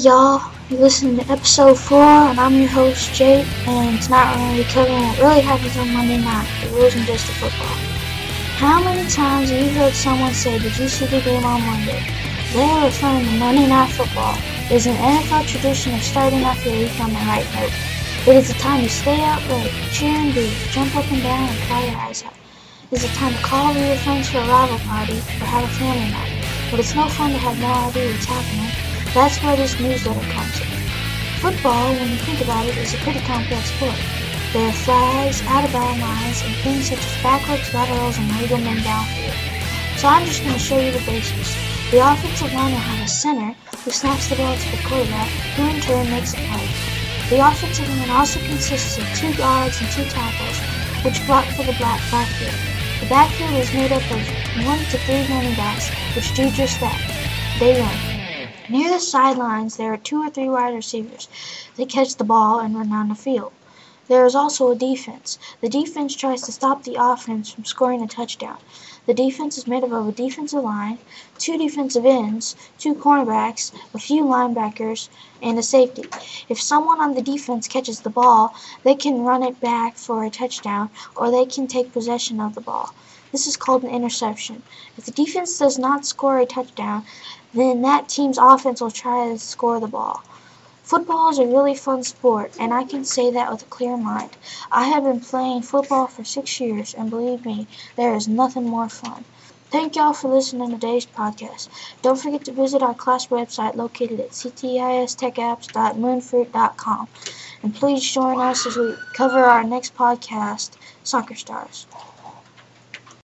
y'all, you're listening to episode 4, and I'm your host, Jake, and tonight we're going to be covering what really happens on Monday night, the rules and just the football. How many times have you heard someone say, did you see the game on Monday? They are referring to Monday Night Football. It is an NFL tradition of starting off your week on the right note. It is a time to stay out late, cheer and boo, jump up and down, and cry your eyes out. It is a time to call over your friends for a rival party or have a family night, but it's no fun to have no idea what's happening. That's where this newsletter comes in. Football, when you think about it, is a pretty complex sport. There are flags, out-of-bounds lines, and things such as backwards, laterals, and legal men downfield. So I'm just going to show you the basics. The offensive line will have a center who snaps the ball to the quarterback, who in turn makes a play. The offensive line also consists of 2 guards and 2 tackles, which block for the backfield. The backfield is made up of 1 to 3 running backs, which do just that. They run. Near the sidelines, there are 2 or 3 wide receivers. They catch the ball and run down the field. There is also a defense. The defense tries to stop the offense from scoring a touchdown. The defense is made up of a defensive line, 2 defensive ends, 2 cornerbacks, a few linebackers, and a safety. If someone on the defense catches the ball, they can run it back for a touchdown, or they can take possession of the ball. This is called an interception. If the defense does not score a touchdown, then that team's offense will try to score the ball. Football is a really fun sport, and I can say that with a clear mind. I have been playing football for 6 years, and believe me, there is nothing more fun. Thank y'all for listening to today's podcast. Don't forget to visit our class website located at ctistechapps.moonfruit.com. And please join us as we cover our next podcast, Soccer Stars.